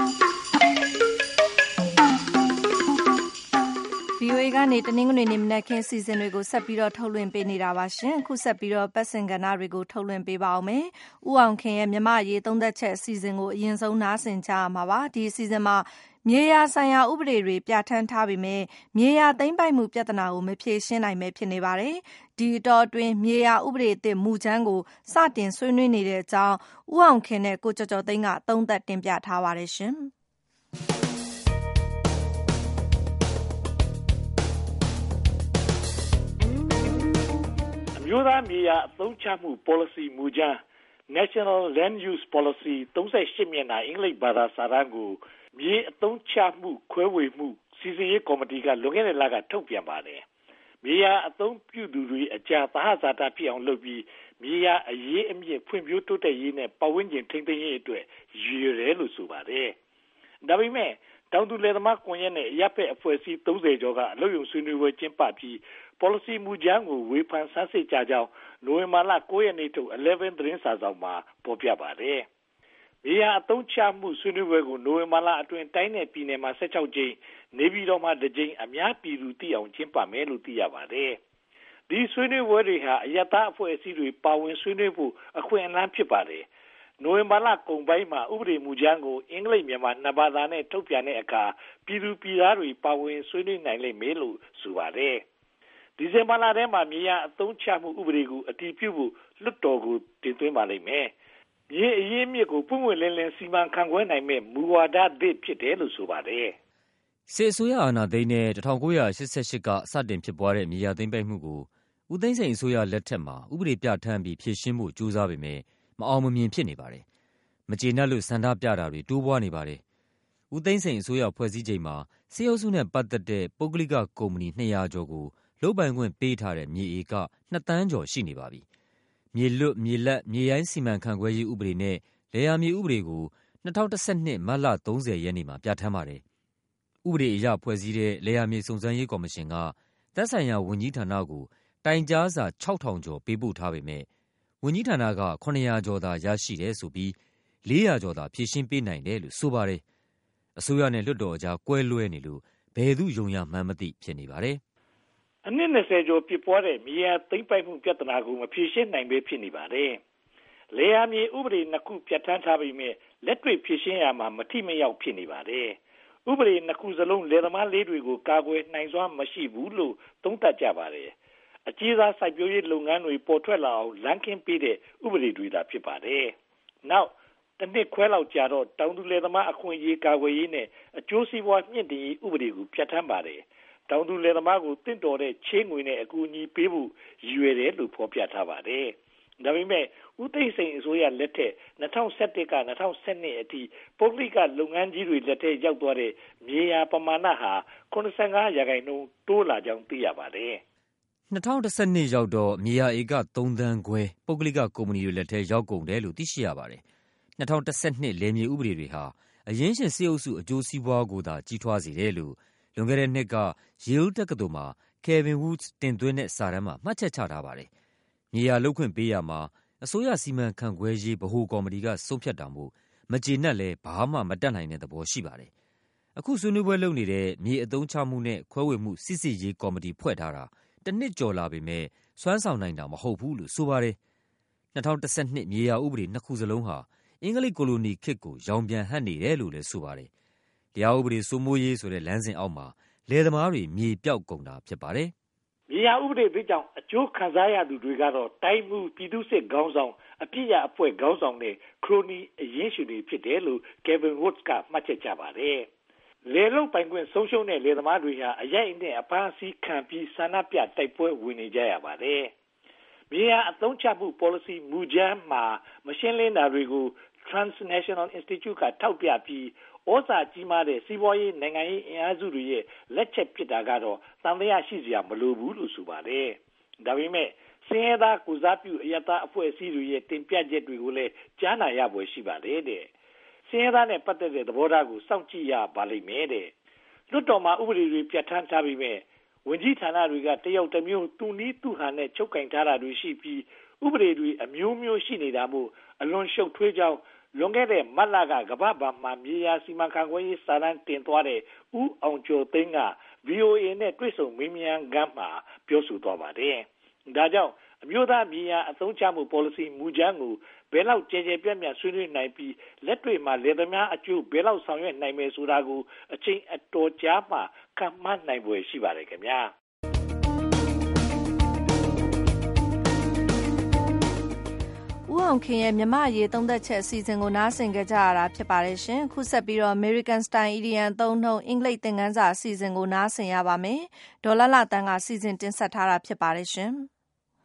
ဗွီအိုအေကနေတနင်္ဂနွေနေ့မနက်ခင်းစီစဉ်တွေကိုဆက်ပြီးတော့ထုတ်လွှင့်ပေးနေတာပါရှင်အခုဆက်ပြီးတော့ပတ်စင်ကဏ္ဍတွေကိုထုတ်လွှင့်ပေးပါအောင်မယ်။ဦးအောင်ခင်ရဲ့မြမရေးသုံးသက်ချက်အစီအစဉ်ကိုအရင်ဆုံးနားဆင်ကြရမှာပါ။ဒီအစီအစဉ်မှာမြေယာဆိုင်ရာဥပဒေတွေပြဋ္ဌာန်းထားပေမဲ့မြေယာသိမ်းပိုက်မှုပြဿနာကိုမဖြေရှင်းနိုင်ပဲဖြစ်နေပါတယ်။ဒီအတောအတွင်းမြေယာဥပဒေအသစ်မူကြမ်းကိုစတင်ဆွေးနွေးနေတဲ့အကြောင်းဦးအောင်ခင်နဲ့ကိုကျော်ကျော်သိန်းကသုံးသပ်တင်ပြထားပါတယ်ရှင်။မျိုးသားမြေယာအသုံးချမှု policy မူကြမ်း National Land Use Policy thirty-eightမျက်နှာအင်္ဂလိပ်ဘာသာစာတမ်းကိုမြေအသုံးချမှုခွဲဝေမှုစီစဉ်ရေးကော်မတီကလွန်ခဲ့တဲ့လကထုတ်ပြန်ပါတယ်။မြေယာအသုံးပြုသူတွေအကြသဟဇာတဖြစ်အောင်လုပ်ပြီးမြေယာအရေးအမြစ်ဖွံ့ဖြိုးတိုးတက်ရေးနဲ့ပတ်ဝန်းကျင်ထိန်းသိမ်းရေးအတွက်ရည်ရွယ်တယ်လို့ဆိုပါတယ်။ဒါပေမဲ့တောင်သူလယ်သမားကွန်ရက်နဲ့ရပ်ဖက်အဖွဲ့အစည်းthirtyကျော်ကအလုပ်ရုံဆွေးနွေးပွဲကျင်းပပြီး policy မူကြမ်းကိုဝေဖန်ဆန်းစစ်ကြကြောင်းနိုဝင်ဘာလnineရက်နေ့ထုတ်elevenသတင်းစာဆောင်မှာပေါ်ပြပါတယ်။မြေယာအသုံးချမှုဆွေးနွေးပွဲကိုနိုဝင်ဘာလအတွင်းတိုင်းနယ်ပြည်နယ်မှာsixteenကြိမ်နေပြည်တော်မှာတစ်ကြိမ်အများပြည်သူသိအောင်ကျင်းပမယ်လို့သိရပါတယ်။ဒီဆွေးနွေးပွဲတွေဟာအယက်သားအဖွဲ့အစည်းတွေပါဝင်ဆွေးနွေးဖို့အခွင့်အလမ်းဖြစ်ပါတယ်။နိုဝင်ဘာလကုန်ပိုင်းမှာဥပဒေမူကြမ်းကိုအင်္ဂလိပ်မြန်မာနှစ်ဘာသာနဲ့ထုတ်ပြန်တဲ့အခါပြည်သူပြည်သားတွေပါဝင်ဆွေးနွေးနိုင်လိမ့်မယ်လို့ဆိုပါတယ်။ဒီဇင်ဘာလထဲမှာမြေယာအသုံးချမှုဥပဒေကိုအတည်ပြုဖို့လွှတ်တော်ကိုတင်သွင်းပါလိမ့်မယ်။မြေအရေးမြစ်ကိုပွင့်ပွင့်လင်းလင်းစီမံခန့်ခွဲနိုင်မဲ့မူဝါဒသစ်ဖြစ်တယ်လို့ဆိုပါတယ်။စစ်အစိုးရအာဏာသိမ်းတဲ့nineteen eighty-eightကစတင်ဖြစ်ပွားတဲ့မြေယာသိမ်းပိုက်မှုကိုဦးသိန်းစိန်အစိုးရလက်ထက်မှာဥပဒေပြဋ္ဌာန်းပြီးဖြေရှင်းဖို့ကြိုးစားပေမဲ့မအောင်မမြင်ဖြစ်နေပါတယ်။မကျေနပ်လို့ဆန္ဒပြတာတွေတိုးပွားနေပါတယ်။ဦးသိန်းစိန်အစိုးရဖွဲ့စည်းချိန်မှာစစ်အုပ်စုနဲ့ပတ်သက်တဲ့ပုဂ္ဂလိကကုမ္ပဏီtwo hundredကျော်ကိုလုပ်ပိုင်ခွင့်ပေးထားတဲ့မြေဧကtwoသန်းကျော်ရှိနေပါပြီ။မြေလွတ်မြေလပ်မြေရိုင်းစီမံခန့်ခွဲရေးဥပဒေနဲ့လယ်ယာမြေဥပဒေကိုtwenty twelveမတ်လthirtyရက်နေ့မှာပြဋ္ဌာန်းပါတယ်။ဥပဒေအရဖွဲ့စည်းတဲ့လယ်ယာမြေစုံစမ်းရေးကော်မရှင်ကသက်ဆိုင်ရာဝန်ကြီးဌာနကိုတိုင်ကြားစာsix thousandကျော်ပေးပို့ထားပေမဲ့ဝန်ကြီးဌာနကeight hundredကျော်သာရရှိတယ်ဆိုပြီးfour hundredကျော်သာဖြည့်ရှင်းပေးနိုင်တယ်လို့ဆိုပါတယ်။အစိုးရနဲ့လွှတ်တော်အကြားကွဲလွဲနေလို့ဘယ်သူယုံရမှန်းမသိဖြစ်နေပါတယ်။အနှစ်twentyကျော်ပြစ်ပွားတဲ့မြေယာသိမ်းပိုက်မှုပြဿနာကိုမဖြေရှင်းနိုင်ပဲဖြစ်နေပါတယ်။လယ်ယာမြေဥပဒေနှစ်ခုပြဋ္ဌာန်းထားပေမဲ့လက်တွေ့ဖြေရှင်းရမှာမထိမရောက်ဖြစ်နေပါတယ်။ဥပဒေနှစ်ခုစလုံးလယ်သမားလေးတွေကိုကာကွယ်နိုင်စွမ်းမရှိဘူးလို့သုံးသပ်ကြပါတယ်။အကြီးစားစိုက်ပျိုးရေးလုပ်ငန်းတွေပေါ်ထွက်လာအောင်လမ်းခင်းပေးတဲ့ဥပဒေတွေသာဖြစ်ပါတယ်။နောက်တစ်နှစ်ခွဲလောက်ကြာတော့တောင်သူလယ်သမားအခွင့်အရေးကာကွယ်ရေးနဲ့အကျိုးစီးပွားမြင့်တင်ရေးဥပဒေကိုပြဋ္ဌာန်းပါတယ်။တောင်သူလယ်သမားကိုတင့်တော်တဲ့ချေးငွေနဲ့အကူအညီပေးဖို့ရည်ရွယ်တယ်လို့ဖော်ပြထားပါတယ်။ဒါပေမဲ့ဦးသိန်းစိန်အစိုးရလက်ထက်၂၀၁၁က၂၀၁၂အထိပုဂ္ဂလိကလုပ်ငန်းကြီးတွေလက်ထက်ရောက်သွားတဲ့မြေယာပမာဏဟာ၇၅ရာခိုင်နှုန်းတိုးလာကြောင်းသိရပါတယ်။၂၀၁၂ရောက်တော့မြေယာဧကသုံးသန်းခွဲပုဂ္ဂလိကကုမ္ပဏီတွေလက်ထဲရောက်ကုန်တယ်လို့သိရှိရပါတယ်။၂၀၁၂လယ်မြေဥပဒေတွေဟာအရင်းရှင်စစ်အုပ်စုအကျိုးစီးပွားကိုသာကြီးထွားစေတယ်လို့လွန်ခဲ့တဲ့နှစ်က Yale တက္ကသိုလ်မှာ Kevin Woods တင်သွင်းတဲ့စာတမ်းမှာမှတ်ချက်ချထားပါတယ်။မြေယာလုပ်ခွင့်ပေးရမှာအစိုးရစီမံခန့်ခွဲရေးဗဟိုကော်မတီကဆုံးဖြတ်တာမို့မကျေနပ်လဲဘာမှမတတ်နိုင်တဲ့သဘောရှိပါတယ်။အခုဆွေးနွေးပွဲလုပ်နေတဲ့မြေအသုံးချမှုနဲ့ခွဲဝေမှုစစ်စစ်ရေးကော်မတီဖွဲ့ထားတာတစ်နှစ်ကျော်လာပေမဲ့စွမ်းဆောင်နိုင်တာမဟုတ်ဘူးလို့ဆိုပါတယ်။၂၀၁၂မြေယာဥပဒေနှစ်ခုစလုံးဟာအင်္ဂလိပ်ကိုလိုနီခေတ်ကိုရောင်ပြန်ဟပ်နေတယ်လို့လည်းဆိုပါတယ်။တရားဥပဒေစိုးမိုးရေးဆိုတဲ့လမ်းစဉ်အောက်မှာလယ်သမားတွေမြေပြောက်ကုန်တာဖြစ်ပါတယ်။မြေယာဥပဒေသစ်ကြောင့်အကျိုးခံစားရသူတွေကတော့တိုင်းမှုပြည်သူ့စစ်ခေါင်းဆောင်အပြစ်ရအဖွဲ့ခေါင်းဆောင်နဲ့ခရိုနီအရင်းရှင်တွေဖြစ်တယ်လို့ Kevin Woods ကမှတ်ချက်ချပါတယ်။လယ်လုံးပိုင်ခွင့်ဆုံးရှုံးတဲ့လယ်သမားတွေဟာအရိုက်နဲ့အပန်းစီခံပြီးဆန္ဒပြတိုက်ပွဲဝင်နေကြရပါတယ်။မြေယာအသုံးချမှု policy မူကြမ်းမှာမရှင်းလင်းတာတွေကို Transnational Institute ကထောက်ပြပြီးဩဇာကြီးမားတဲ့စီးပွားရေးနိုင်ငံရေးအင်အားစုတွေရဲ့လက်ချက်ဖြစ်တာကတော့သံသယရှိစရာမလိုဘူးလို့ဆိုပါတယ်။ဒါပေမဲ့စင်ရသားကုစားပြုအယက်သားအဖွဲ့အစည်းတွေရဲ့တင်ပြချက်တွေကိုလည်းကြားနာရပွဲရှိပါတယ်တဲ့။စင်ရသားနဲ့ပတ်သက်တဲ့သဘောထားကိုစောင့်ကြည့်ရပါလိမ့်မယ်တဲ့။လွှတ်တော်မှာဥပဒေတွေပြဋ္ဌာန်းထားပြီးမဲ့ဝန်ကြီးဌာနတွေကတယောက်တစ်မျိုးသူနည်းသူဟန်နဲ့ချုပ်ကင်ထားတာတွေရှိပြီးဥပဒေတွေအမျိုးမျိုးရှိနေတာမို့အလွန်ရှုပ်ထွေးကြောင်းလွန်ခဲ့တဲ့မတ်လကကမ္ဘာ့ဘဏ်မှာမြေယာစီမံခန့်ခွဲရေးစာတမ်းတင်သွားတဲ့ဦးအောင်ကျော်သိန်းက ဗီအိုအေ နဲ့တွေ့ဆုံမေးမြန်းခန်းမှာပြောဆိုသွားပါတယ်။ဒါကြောင့်အမျိုးသားမြေယာအသုံးချမှု policy မူကြမ်းကိုဘယ်လောက်ကြဲကြဲပြန့်ပြန့်ဆွေးနွေးနိုင်ပြီးလက်တွေ့မှာလယ်သမားအကျိုးဘယ်လောက်ဆောင်ရွက်နိုင်မယ်ဆိုတာကိုအချိန်အတော်ကြာမှခန့်မှန်းနိုင်ပွဲရှိပါတယ်ခင်ဗျာ။ဦးအောင်ခင်ရဲ့မြမရေးသုံးသက်ချက်အစီအစဉ်ကိုနားဆင်ကြကြရတာဖြစ်ပါတယ်ရှင်။ခုဆက်ပြီးတော့ American Style Idiom သုံးနှုန်းအင်္ဂလိပ်သင်ခန်းစာအစီအစဉ်ကိုနားဆင်ရပါမယ်။ဒေါ်လာလာတန်းကစီစဉ်တင်ဆက်ထားတာဖြစ်ပါတယ်ရှင်။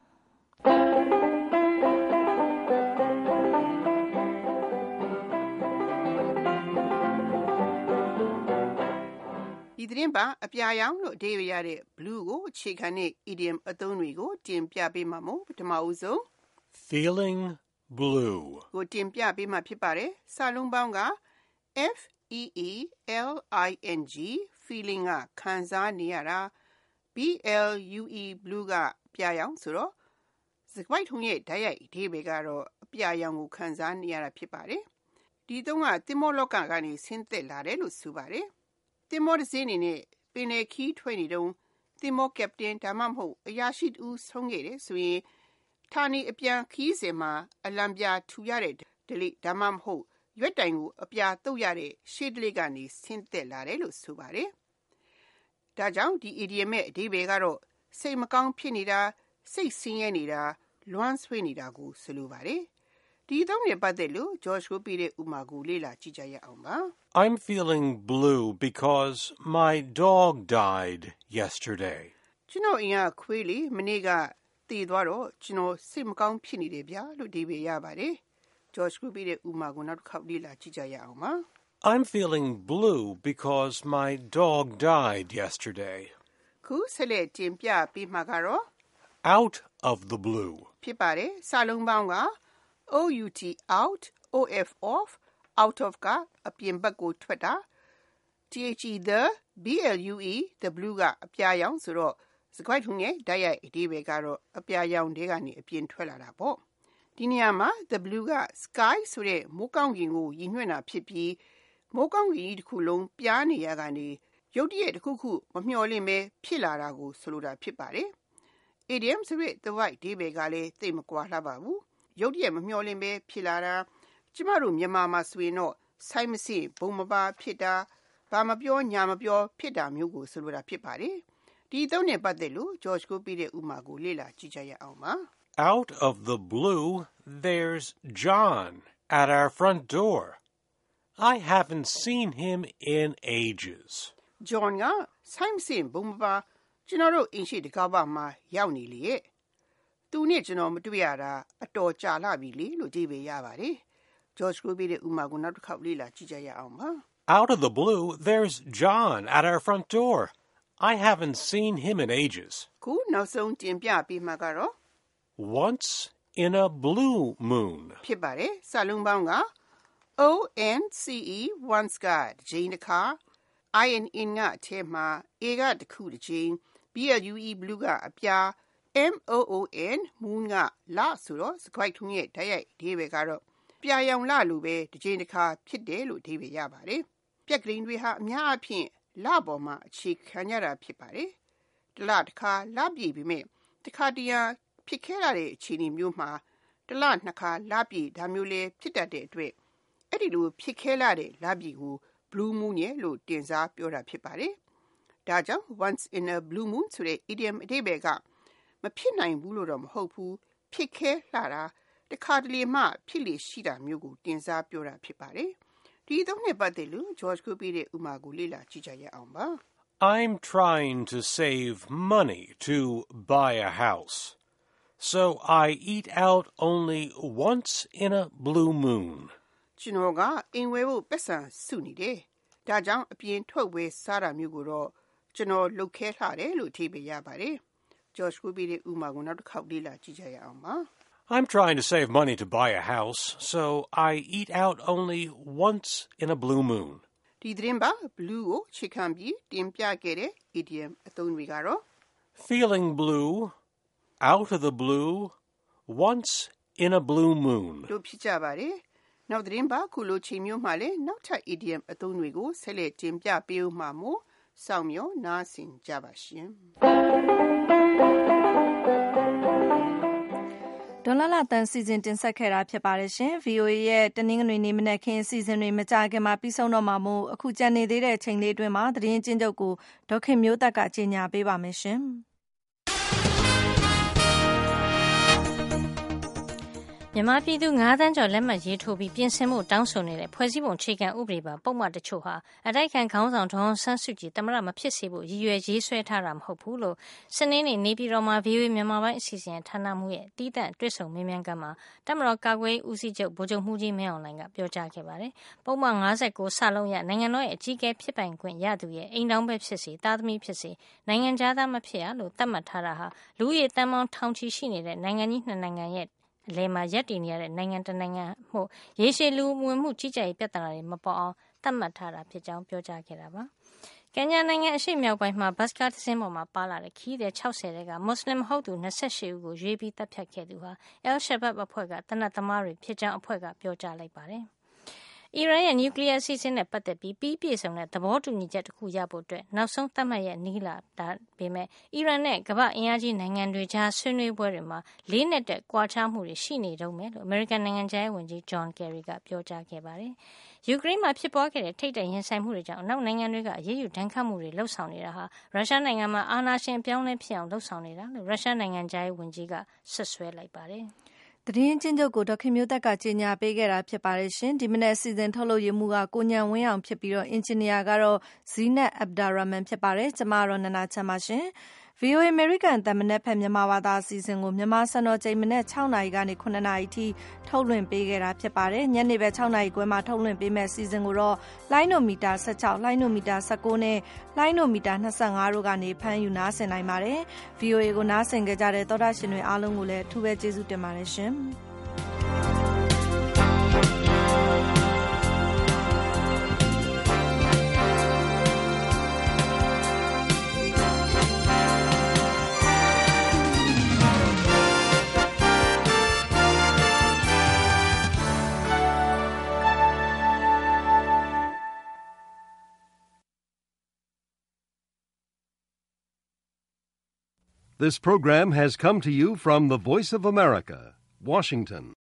ဒီသတင်းပါအပြာရောင်လို့အဓိပ္ပာယ်ရတဲ့ blue ကိုအခြေခံတဲ့ idiom အသုံးတွေကိုတင်ပြပေးမှာမို့ပထမဦးဆုံး feeling blue ကိုတင်ပြပေးမှာဖြစ်ပါတယ်။စာလုံးပေါင်းက F E E L I N G feeling ကခံစားနေရတာ B L U E blue ကပြာရောင်ဆိုတော့စကားပိုက်ထုံးရဲ့ဓာတ်ရိုက်အဓိပ္ပာယ်ကတော့အပြာရောင်ကိုခံစားနေရတာဖြစ်ပါတယ်။ဒီသုံးကသင်္ဘောလောကကနေဆင်းသက်လာတယ်လို့ဆိုပါတယ်။သင်္ဘောတစ်စီးအနေနဲ့ပင်လယ်ခီးထွက်နေတုန်းသင်္ဘောကပတိန်ဒါမှမဟုတ်အရာရှိတူဆုံးခဲ့တယ်ဆိုရင်ဌာနေအပြန်ခီးစဉ်မှာအလံပြထူရတဲ့ဒလိဒါမှမဟုတ်ရွက်တိုင်ကိုအပြာတုတ်ရတဲ့ရှေ့ဒလိကနေဆင်းသက်လာတယ်လို့ဆိုပါတယ်။ဒါကြောင့်ဒီ idiom ရဲ့အဓိပ္ပာယ်ကတော့စိတ်မကောင်းဖြစ်နေတာစိတ်ဆင်းရဲနေတာလွမ်းဆွေးနေတာကိုဆိုလိုပါတယ်။ဒီသုံးနဲ့ပတ်သက်လို့ George ကိုပြတဲ့ဥပမာကိုလေ့လာကြည့်ကြရအောင်ပါ။ I'm feeling blue because my dog died yesterday. ကျွန်တော်အင်ကခွေးလေးမနေ့ကတည်သွားတော့ကျွန်တော်စိတ်မကောင်းဖြစ်နေတယ်ဗျာလို့ဒီပဲရပါတယ်။ George ကိုပြတဲ့ဥပမာကိုနောက်တစ်ခေါက်လေ့လာကြည့်ကြရအောင်ပါ I'm feeling blue because my dog died yesterday. ခုဆက်လက်တင်ပြပေးမှာကတော့ out of the blue ဖြစ်ပါတယ်။စာလုံးပေါင်းက O U T out O F off out of ကအပြင်ဘက်ကိုထွက်တာ T H E the B L U E the blue ကအပြာရောင်ဆိုတော့စကားထုံးရဲ့ဓာတ်ရိုက်အဓိပ္ပာယ်ကတော့အပြာရောင်တွေကနေအပြင်ထွက်လာတာပေါ့ဒီနေရာမှာ the blue က sky ဆိုတဲ့မိုးကောင်းကင်ကိုရည်ညွှန်းတာဖြစ်ပြီးမိုးကောင်းကင်ကြီးတစ်ခုလုံးပြားနေရကနေရုတ်တရက်တစ်ခုခုမမျှော်လင့်ပဲဖြစ်လာတာကိုဆိုလိုတာဖြစ်ပါတယ် idiom ဆိုတဲ့ the right အဓိပ္ပာယ်ကလည်းသိမကွာလှပါဘူးရုတ်တရက်မမျှော်လင့်ပဲဖြစ်လာတာကျမတို့မြန်မာမှာဆိုရင်တော့ဆိုင်းမစစ်ဘုံမပါဖြစ်တာဘာမပြောညာမပြောဖြစ်တာမျိုးကိုဆိုလိုတာဖြစ်ပါတယ်ဒီသုံးနဲ့ပတ်သက်လို့ George ကိုပြတဲ့ဥပမာကိုလေ့လာကြည့်ကြရအောင်ပါ Out of the blue there's John at our front door. I haven't seen him in ages. John ကဆိုင်းစင်ဘုံမပါကျွန်တော်တို့အင်ရှိတကားပါမှာရောက်နေလေရဲ့သူနဲ့ကျွန်တော်မတွေ့ရတာအတော်ကြာလာပြီလေလို့ကြည့်ပေးရပါတယ် George ကိုပြီးတဲ့ဥမာကိုနောက်တစ်ခေါက်လေ့လာကြည့်ကြရအောင်ပါ Out of the blue, there's John at our front door. I haven't seen him in ages. ခုနောက်ဆုံးတင်ပြပေးမှာကတော့ Once in a blue moon. ဖြစ်ပါတယ်စာလုံးပေါင်းက O N C E once ကတစ်ချိန်တစ်ခါ I N in ကအထဲမှာ A ကတစ်ခုတစ်ချိန် B L U E blue ကအပြား M O O N moon ကလဆိုတော့စကွိုက်ထုံးရဲ့ဓာတ်ရိုက်အဓိပ္ပာယ်ကတော့ပြာရောင်လလိုပဲတစ်ချိန်တစ်ခါဖြစ်တယ်လို့အဓိပ္ပာယ်ရပါတယ်ပြက်ကလေးတွေဟာအများအပြားလပေါ်မှာအခြေခံရတာဖြစ်ပါတယ်တလတစ်ခါလပြည့်ပြီးမြဲတစ်ခါတရံဖြစ်ခဲ့ရတဲ့အခြေအနေမျိုးမှာတလနှစ်ခါလပြည့်ဒါမျိုးလေးဖြစ်တတ်တဲ့အတွက်အဲ့ဒီလိုဖြစ်ခဲ့ရတဲ့လပြည့်ကို blue moon ရဲ့လို့တင်စားပြောတာဖြစ်ပါတယ်ဒါကြောင့် once in a blue moon ဆိုတဲ့ idiom အဓိပ္ပာယ်ကမဖြစ်နိုင်ဘူးလို့တော့မဟုတ်ဘူးဖြစ်ခဲလာတာတခါတလေမှဖြစ်လေရှိတာမျိုးကိုတင်စားပြောတာဖြစ်ပါတယ်ဒီသုံးနှစ်ပတ်သက်လို့ George ကိုပြီးတဲ့ဥမာကိုလေ့လာကြည့်ကြရအောင်ပါ I'm trying to save money to buy a house. So I eat out only once in a blue moon. ကျွန်တော်ကအင်ဝဲဖို့ပတ်စံစုနေတယ်ဒါကြောင့်အပြင်ထုတ်ဝဲစားတာမျိုးကိုတော့ကျွန်တော်လုပ်ခဲထားတယ်လို့အဓိပ္ပာယ်ရပါတယ် George ကိုပြီးတဲ့ဥမာကိုနောက်တစ်ခေါက်လေ့လာကြည့်ကြရအောင်ပါ I'm trying to save money to buy a house, so I eat out only once in a blue moon. ဒီသတင်းပါ blue ကိုခြေခံပြီးတင်ပြခဲ့တဲ့ idiom အသုံးတွေကတော့ Feeling blue, out of the blue, once in a blue moon. တို့ဖြစ်ကြပါတယ်နောက်သတင်းပါခုလိုချိန်မျိုးမှလည်းနောက်ထပ် idiom အသုံးတွေကိုဆက်လက်တင်ပြပေးဦးမှာမို့စောင့်မျှော်နားဆင်ကြပါရှင်ဒေါ်လာလာတန်စီစဉ်တင်ဆက်ခဲ့တာဖြစ်ပါတယ်ရှင် V O A ရဲ့တနင်္ဂနွေနေ့မနက်ခင်းစီစဉ်တွေမကြခင်မှာပြီးဆုံးတော့မှာမို့အခုကြံနေသေးတဲ့ချိန်လေးအတွင်းမှာသတင်းချင်းချုပ်ကိုဒေါခင်မျိုးသက်ကကြေညာပေးပါမယ်ရှင်မြန်မာပြည်သူ၅သန်းကျော်လက်မှတ်ရေးထိုးပြီးပြင်ဆင်မှုတောင်းဆိုနေတဲ့ဖွဲ့စည်းပုံအခြေခံဥပဒေပါပုံမှန်တချို့ဟာအတိုက်ခံခေါင်းဆောင်ဒေါ်အောင်ဆန်းစုကြည်သမ္မတမဖြစ်စေဖို့ရည်ရွယ်ရေးဆွဲထားတာမဟုတ်ဘူးလို့စနေနေ့နေပြည်တော်မှာ V O A မြန်မာပိုင်းအစီအစဉ်ဌာနမှူးရဲ့တီးသန့်တွေ့ဆုံမေးမြန်းခန်းမှာတပ်မတော်ကာကွယ်ရေးဦးစီးချုပ်ဗိုလ်ချုပ်မှူးကြီးမင်းအောင်လှိုင်ကပြောကြားခဲ့ပါတယ်။ပုံမှန်၅၉စလုံးရနိုင်ငံတော်ရဲ့အကြီးအကဲဖြစ်ပိုင်ခွင့်ရသူရဲ့အိမ်တောင်ပဲဖြစ်စေသားသမီးဖြစ်စေနိုင်ငံသားမဖြစ်ရလို့သတ်မှတ်ထားတာဟာလူဦးရေတန်ပေါင်းထောင်ချီရှိနေတဲ့နိုင်ငံကြီးနှစ်နိုင်ငံရဲ့အလဲမှာရက်တည်နေရတဲ့နိုင်ငံတနိုင်ငံမှုရေရှည်လူဝင်မှုကြီးကြပ်ရေးပြဿနာတွေမပေါ်အောင်သတ်မှတ်ထားတာဖြစ်ကြောင်းပြောကြားခဲ့တာပါ။ကင်ညာနိုင်ငံအရှေ့မြောက်ပိုင်းမှာဘတ်စကားတစ်စင်းပေါ်မှာပါလာတဲ့ခီးတဲ့၆၀တဲကမွတ်စလင်မဟုတ်သူ၂၈ဦးကိုရွေးပြီးတပ်ဖြတ်ခဲ့သူဟာ El Shabab အဖွဲ့ကတနက်သမားတွေဖြစ်ကြောင်းအဖွဲ့ကပြောကြားလိုက်ပါတယ်။အီရန်ရဲ့နျူကလ িয়ার အစီအစဉ်နဲ့ပတ်သက်ပြီးပြီးပြည့်စုံတဲ့သဘောတူညီချက်တစ်ခုရဖို့အတွက်နောက်ဆုံးသတ်မှတ်ရက်နီးလာတာပေမဲ့အီရန်နဲ့ကမ္ဘာအင်အားကြီးနိုင်ငံတွေကြားဆွေးနွေးပွဲတွေမှာလေးနက်တဲ့ကွာခြားမှုတွေရှိနေတုန်းပဲလို့အမေရိကန်နိုင်ငံခြားရေးဝန်ကြီး John Kerry ကပြောကြားခဲ့ပါတယ်။ယူကရိန်းမှာဖြစ်ပွားခဲ့တဲ့ထိပ်တိုက်ရင်ဆိုင်မှုတွေကြောင့်နောက်နိုင်ငံတွေကအရေးယူဒဏ်ခတ်မှုတွေလှုပ်ဆောင်နေတာဟာရုရှားနိုင်ငံမှာအာဏာရှင်ပြောင်းလဲဖြစ်အောင်လှုပ်ဆောင်နေတာလို့ရုရှားနိုင်ငံခြားရေးဝန်ကြီးကဆွဆွဲလိုက်ပါတယ်။သတင်းချင်းချုပ်ကိုဒေါခင်မျိုးသက်ကကြေညာပေးခဲ့တာဖြစ်ပါတယ်ရှင်ဒီမနေ့အစီအစဉ်ထုတ်လုပ်ရမှုကကိုညံဝင်းအောင်ဖြစ်ပြီးတော့အင်ဂျင်နီယာကတော့ဇီနတ်အဗ်ဒါရာမန်ဖြစ်ပါတယ်ကျမတော့နနာချမ်းပါရှင်V O A American တမနက်ဖက်မြန်မာဘာသာအစီအစဉ်ကိုမြန်မာစံတော်ချိန်မနက်၆နာရီကနေ၇နာရီထိထုတ်လွှင့်ပေးခဲ့တာဖြစ်ပါတယ်ညနေဘက်၆နာရီခွဲမှာထုတ်လွှင့်ပေးမယ့်အစီအစဉ်ကိုတော့လိုင်းနိုမီတာ၁၆လိုင်းနိုမီတာ၁၉နဲ့လိုင်းနိုမီတာ၂၅တို့ကနေဖမ်းယူနားဆင်နိုင်ပါတယ် V O A ကိုနားဆင်ကြတဲ့သောတာရှင်တွေအားလုံးကိုလည်းအထူးပဲကျေးဇူးတင်ပါတယ်ရှင် This program has come to you from the Voice of America, Washington.